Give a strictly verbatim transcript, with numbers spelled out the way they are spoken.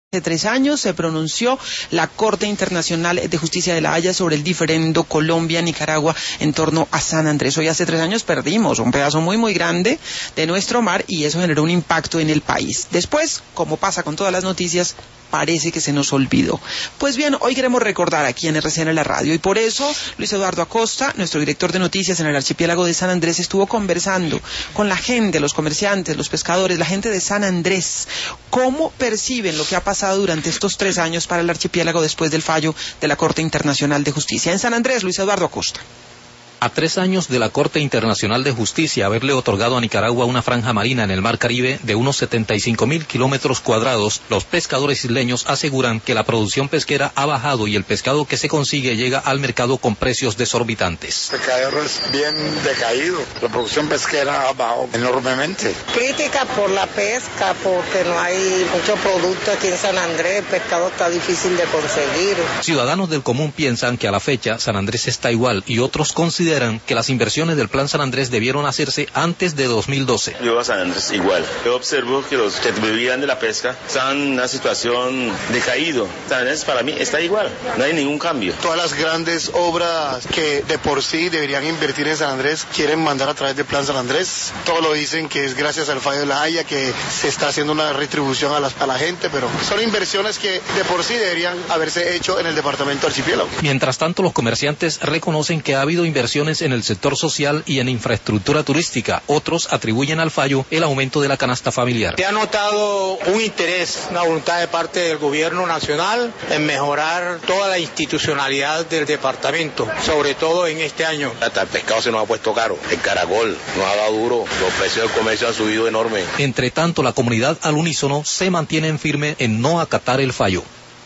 Hace tres años se pronunció la Corte Internacional de Justicia de La Haya sobre el diferendo Colombia-Nicaragua en torno a San Andrés. Hoy hace tres años perdimos un pedazo muy muy grande de nuestro mar y eso generó un impacto en el país. Después, como pasa con todas las noticias, parece que se nos olvidó. Pues bien, hoy queremos recordar aquí en R C N La Radio y por eso Luis Eduardo Acosta, nuestro director de noticias en el archipiélago de San Andrés, estuvo conversando con la gente, los comerciantes, los pescadores, la gente de San Andrés, cómo perciben lo que ha pasado durante estos tres años para el archipiélago después del fallo de la Corte Internacional de Justicia. En San Andrés, Luis Eduardo Acosta. A tres años de la Corte Internacional de Justicia haberle otorgado a Nicaragua una franja marina en el Mar Caribe de unos setenta y cinco mil kilómetros cuadrados, los pescadores isleños aseguran que la producción pesquera ha bajado y el pescado que se consigue llega al mercado con precios desorbitantes. El pescadero es bien decaído, la producción pesquera ha bajado enormemente. Crítica por la pesca, porque no hay mucho producto aquí en San Andrés, el pescado está difícil de conseguir. Ciudadanos del común piensan que a la fecha San Andrés está igual y otros consideran que las inversiones del Plan San Andrés debieron hacerse antes de dos mil doce. Yo a San Andrés igual. Yo observo que los que vivían de la pesca están en una situación decaído. San Andrés para mí está igual, no hay ningún cambio. Todas las grandes obras que de por sí deberían invertir en San Andrés quieren mandar a través del Plan San Andrés. Todo lo dicen que es gracias al fallo de La Haya que se está haciendo una retribución a, las, a la gente, pero son inversiones que de por sí deberían haberse hecho en el departamento archipiélago. Mientras tanto, los comerciantes reconocen que ha habido inversiones en el sector social y en infraestructura turística. Otros atribuyen al fallo el aumento de la canasta familiar. Se ha notado un interés, una voluntad de parte del gobierno nacional en mejorar toda la institucionalidad del departamento, sobre todo en este año. Hasta el pescado se nos ha puesto caro, el caracol nos ha dado duro, los precios del comercio han subido enorme. Entre tanto, la comunidad al unísono se mantiene firme en no acatar el fallo.